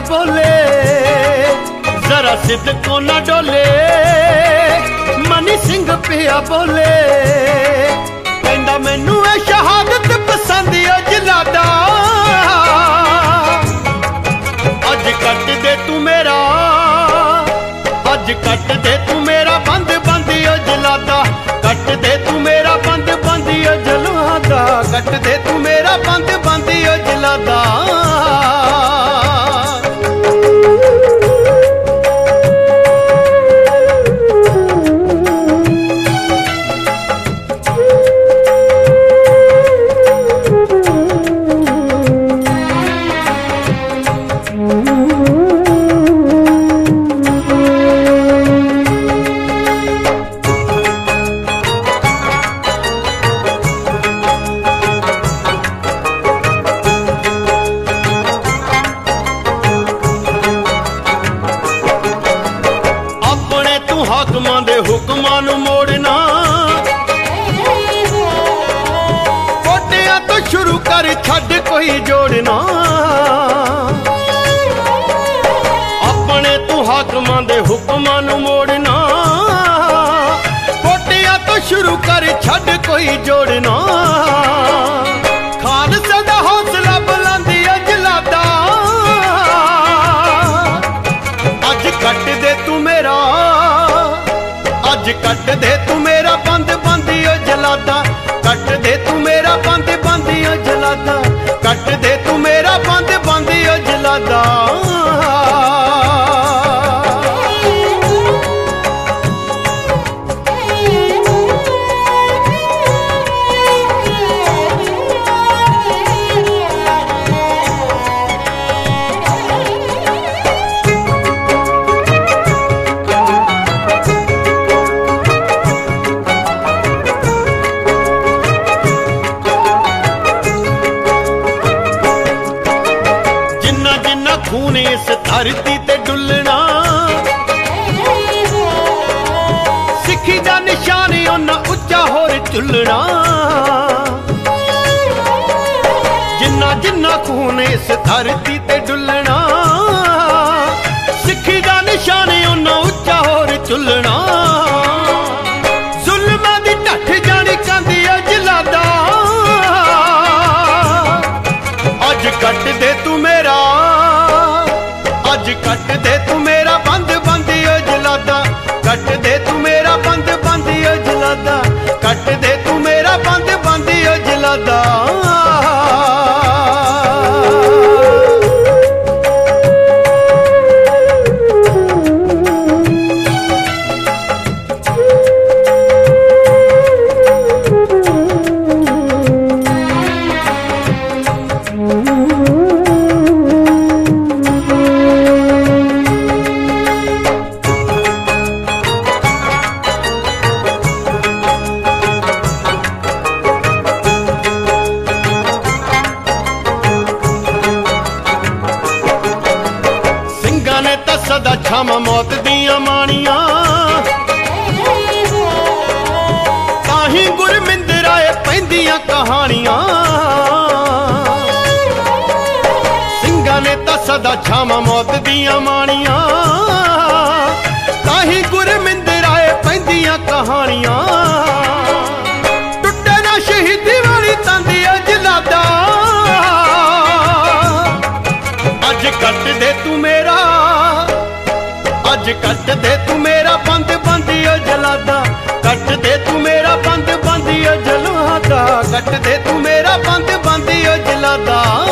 बोले, जरा सिद्ध को न डोले। मनी सिंह पिया बोले, कहंदा मैनू है शहादत पसंद जलादा। अज कट दे तू मेरा, अज कट दे तू मेरा बंद बंद जलादा। कट दे तू मेरा बंद बंद जलादा। कट दे तू मेरा बंद बंद जलादा। हाकमां दे हुक्मां नू मोड़ना, कोटियां तो शुरू कर छड्ड कोई जोड़ना। अपने तू हाकमां दे हुक्मां नू मोड़ना, कोटियां तो शुरू कर छड्ड कोई जोड़ना। खालसा दा हौसला बुलंदी जलादा। अज कट दे तू मेरा, अज कट दे तू मेरा बंद बंद जलादा। कट दे तू मेरा बंद बंद जलादा। कट दे तू मेरा बंद बंद जलादा। खून इस धरती ते डुलना, सिक्खी दा निशान उन्ना उच्चा होर चुलना। जिन्ना जिन्ना खून इस धरती ते डुलना, सिक्खी दा निशान उन्ना उच्चा होर चुलना। जुल्मां दी ढठ जानी कंदी जलादा। अज कट दे तू मेरा, अज कट दे तू मेरा बंद बंद जलादा। कट दे तू मेरा बंद बंद जलादा। कट दे तू मेरा बंद बंद जलादा। सदा छम मौत दियां मानियां, ताही गुरमिंदराए पैंदियां कहानियां। सिंघां ने तां सदा छम मौत दियां मानियां, ताही गुरमिंदराए पैंदियां कहानियां। टुटे ना शहीदी वाली तांदी जलादा। अज कट दे तू मेरा, अज कट दे तू मेरा बंद बंद जलादा। कट दे तू मेरा बंद बंद जलादा। कट दे तू मेरा बंद बंद जलादा।